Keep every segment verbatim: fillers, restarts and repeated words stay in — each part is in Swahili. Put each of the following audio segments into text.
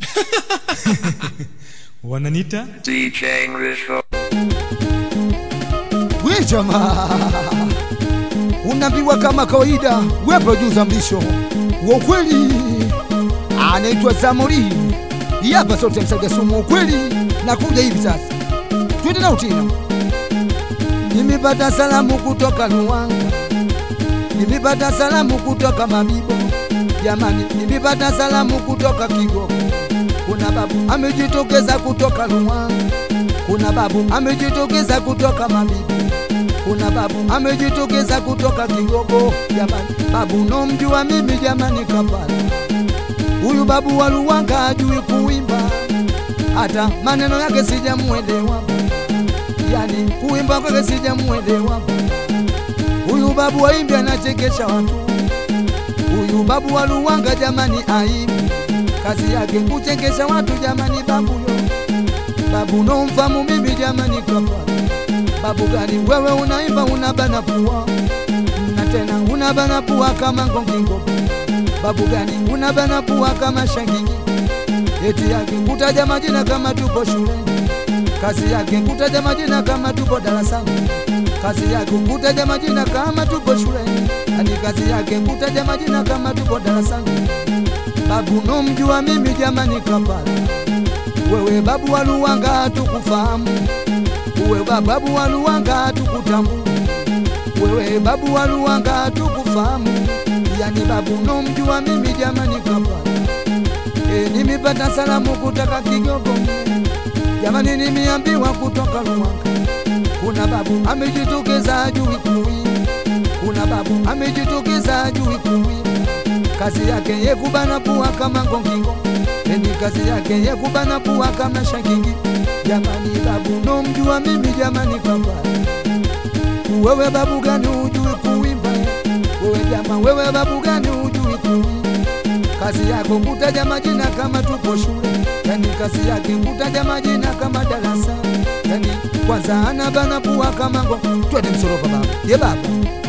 Wananita D J English. We jamaa unaambiwa kama kawaida, we producer Mlisho wa ukweli anaitwa Zamori. Hapa sote msaga sumu ukweli na kuja hivi sasa. Twende na utina. Nimepata salamu kutoka Luanga, nimepata salamu kutoka Mabibo. Jamani, nimepata salamu kutoka Kigogo. Kuna babu amejitokeza kutoka Luanga, kuna babu amejitokeza kutoka Mabibo, kuna babu amejitokeza kutoka Kigogo. Jamani, babu nomjua mimi jamani Kampala. Huyu babu wa Luanga hajui kuimba, hata maneno yake sijamuelewa. Yani kuimba kwake sijamuelewa. Huyu babu waimbi anachekesha watu. Huyu babu wa Luanga jamani aimbi, kazi yake kuchekesha watu jamani. Babu yo, babu no mfamu mimi jamani Kampala. Babu gani wewe unaimba unabana pua, na tena unabana pua kama Ngongingo. Babu gani unabana pua kama Shangingi. Eti yake kutaja majina kama tupo shuleni, kazi yake kutaja majina kama tupo darasani, kazi yake kutaja majina kama tupo shuleni, ani kazi yake kutaja majina kama tupo darasani. Babu no mjua mimi jamani Kampala. Wewe babu wa Luanga tukufahamu, wewe babu wa Luanga tukutambu, wewe babu wa Luanga tukufahamu. Yani babu no mjua mimi jamani Kampala. E, nimepata salamu kutoka Kigogo jamani, nimeambiwa kutoka Luanga. Kuna babu amejitokeza ajui kuimba, kuna babu amejitokeza ajui kuimba, kazi yake ye kubana pua kama Ngongingo, ni kazi yake ye kubana pua kama Shangingi. Jamani, babu no mjua mimi jamani Kampala. Wewe babu gani ujui kuimba? Wewe jamaa, wewe babu gani ujui kuimba? Kazi yako kutaja majina kama tupo shule, yani kazi yake kutaja majina kama darasa. Yani kwanza anabana pua kama Ngongo. Twende Msoropa baba. Ye baba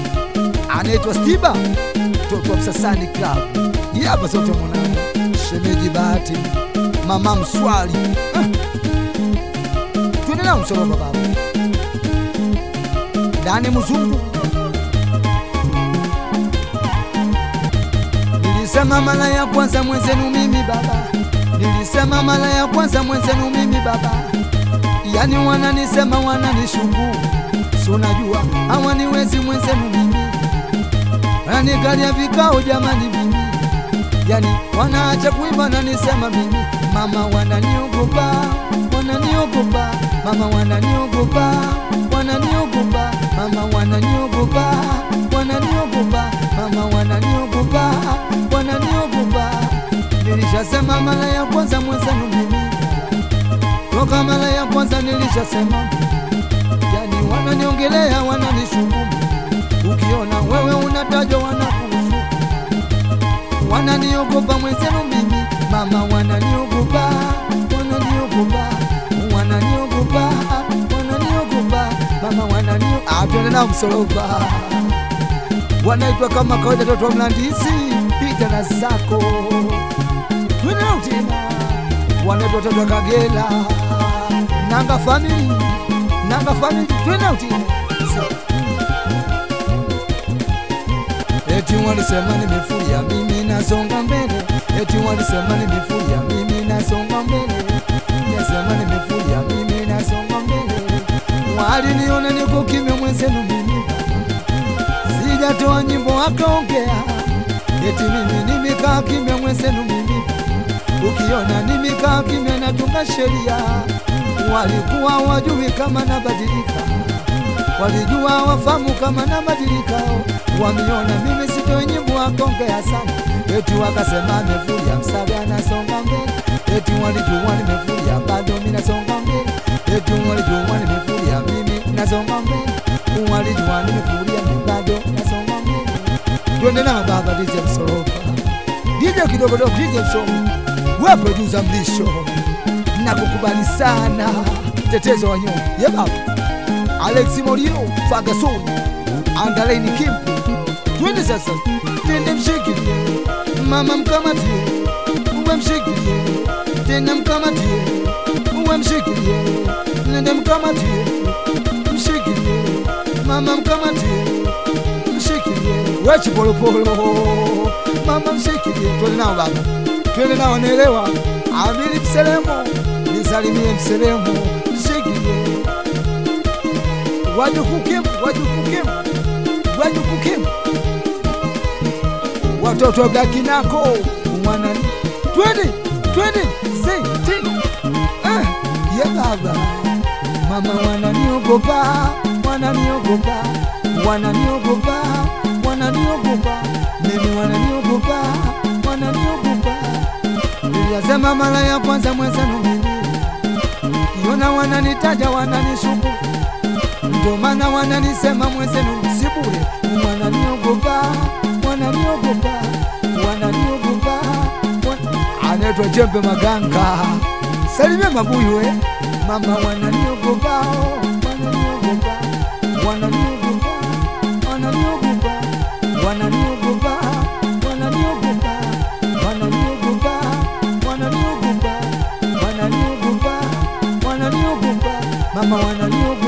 anaitwa Stiba, toto Msasani Club. Hapa sote mwanangu, shemeji Bahati, mama Mswali. Ah. Twende na Msoropa baba. Dani Mzungu. Nilisema mara ya kwanza mwenzenu mimi baba, nilisema mara ya kwanza mwenzenu mimi baba. Yani wananisema wananishuku, so najua hawaniwezi mwenzenu mimi. Wananikalia vikao jamani mimi, yani wanaacha kuimba na nisema mimi. Mama wananiogopa, wananiogopa, mama wananiogopa, wananiogopa, mama wananiogopa, wananiogopa, mama wananiogopa, wananiogopa. Nilishasema mara ya kwanza mwenzenu mimi, toka mara ya kwanza nilishasema. Yani wananiongelea wananishukumu, ukiona wewe unatajwa wanakuhusu. Wananiogopa mwenzenu mimi, mama wananiogopa, wananiogopa, wananiogopa, wananiogopa, mama wananiogopa. Ah, twende na Msoropa. Wanaitwa kama kawaida toto wa Mlandisi, pita na zako. Twende na utina. Wanaitwa toto wa Kagela, Nanga family, Nanga family. Twende na utina. Eti walisema nimefuria mimi nasonga mbele, eti walisema nimefuria mimi nasonga mbele, nasema nimefuria mimi nasonga mbele. Waliniona niko kimya mwenzenu mimi, sijatoa nyimbo wakaongea, eti mimi nimekaa kimya mwenzenu mimi. Ukiona nimekaa kimya natunga sheria, walikuwa wajui kama nabadilika, walijua wafamu kama nabadilika. Wamiona mimi sitoi nyimbo wakaongea sana, eti wakasema amefuria Msaga nasonga mbele, eti walijua nimefuria bado mimi nasonga mbele, eti walijua nimefuria mimi nasonga mbele, walijua nimefuria mimi bado nasonga mbele. Twende na baba D J Msoropa, D J kidogo dogo D J Msoropa. Wewe producer Mlisho, nakukubali sana, tetezo wa nyongo. Ye baba Alex Morino, Ferguson, Andaleni Kimpo. Twende sasa, twende mshikilie, mama mkamatie, uwe mshikilie, tena mkamatie, uwe mshikilie, nende mkamatie, mshikilie, mama mkamatie, mshikilie, wechi polo polo, mama mshikilie, tuwele nao baba, tuwele nao naelewa, amili mselemo, nisalimie mselemo, mshikilie, wajukukimu, wajukukimu, wajukukimu, watoto gakinako, mwanani, twende, twende, say, ting, eh, ye baba, mama wananiogopa, wananiogopa, wananiogopa, wananiogopa, mimi wananiogopa, wananiogopa, niliyasema mara ya kwanza mwenzenu mimi, kiona wananitaja wananishuku, ndo maana wananisema mwenzenu msibure, wananiogopa, wananiogopa, wananiogopa, anaitwa Jembe Maganga, salimia mabuyu eh, mama wananiogopa, wananiogopa, wananiogopa, wananiogopa, wananiogopa, wananiogopa, wananiogopa, wananiogopa, wananiogopa, wananiogopa, mama wananiogopa.